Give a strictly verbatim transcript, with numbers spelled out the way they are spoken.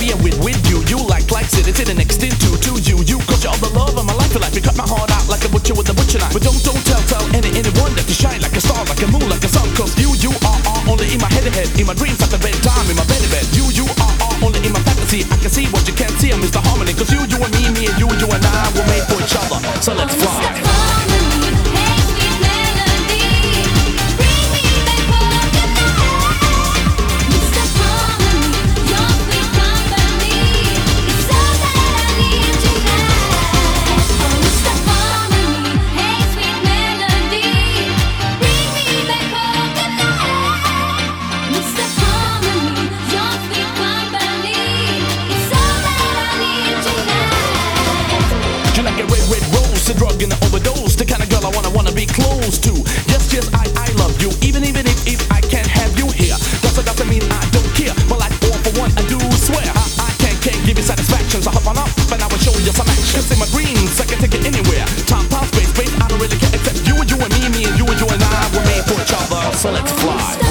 me and with with you. You like like sitting sitting next into to you. You cause you're all the love of my life. Your life, you cut my heart out like a butcher with a butcher knife. But don't don't tell tell any anyone that you shine like a star, like a moon, like a sun. Cause you you are are only in my head head, in my dreams at the bedtime, in my bed bed. You you are are only in my fantasy. I can see what you can't see. I'm Mister Harmony. Cause you you and me me and you you and I were made for each other. So let's fly. Drug and an overdose, the kind of girl I wanna wanna be close to. Yes, yes, I I love you, even even if if I can't have you here. Doesn't doesn't mean I don't care, but like all for one, I do swear I I can't can't give you satisfaction. So hop on up, and I will show you some action. Cause in my dreams, I can take it anywhere. Time, time, space, space, I don't really care except you and you and me, me and you and you and I were made for each other. So let's fly.